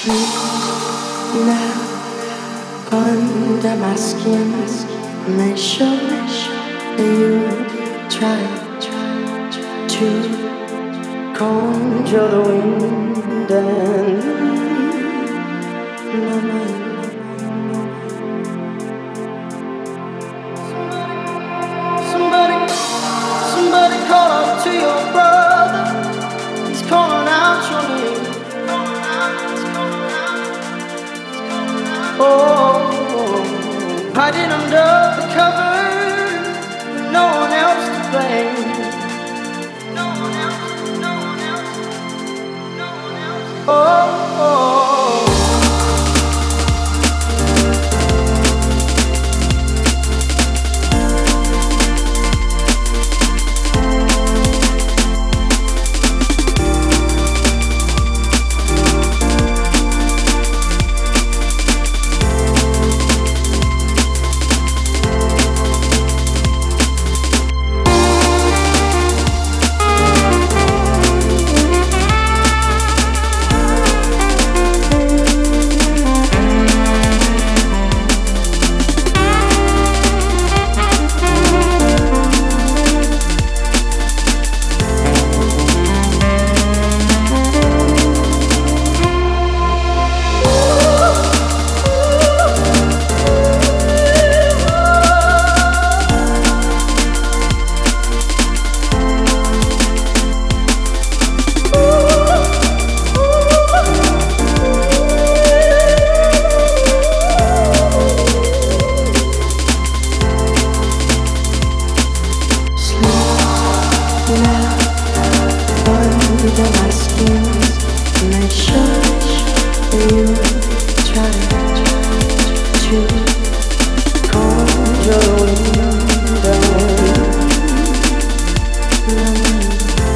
now under my skin. Make sure you try to conjure the wind and my mind. Somebody call out to your brother. He's calling out your name. Oh, hiding under the covers, with no one else to blame. Oh. Under my skin, make sure you try to conjure wind and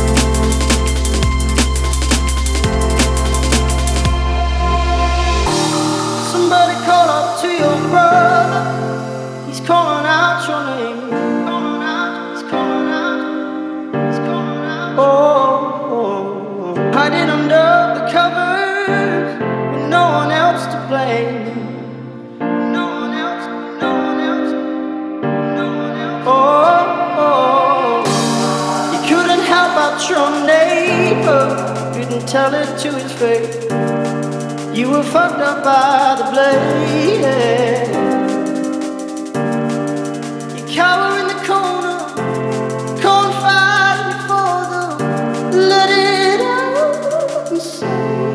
somebody call up to your brother. He's calling out your name. Oh, hiding under the covers with no one else to blame. Oh, you couldn't help out your neighbor, couldn't tell it to his face. You were fucked up by the blade. You cower in the corner, cold fighting for the let it out inside.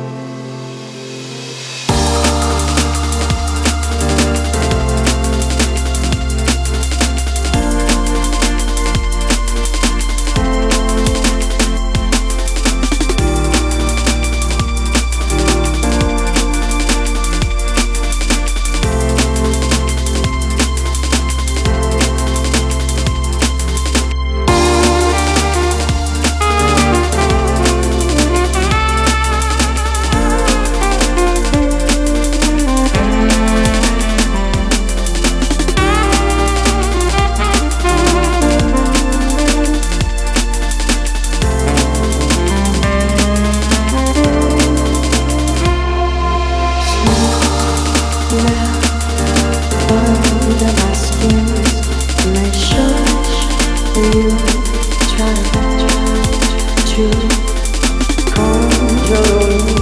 Under my skin, make sure you try to conjure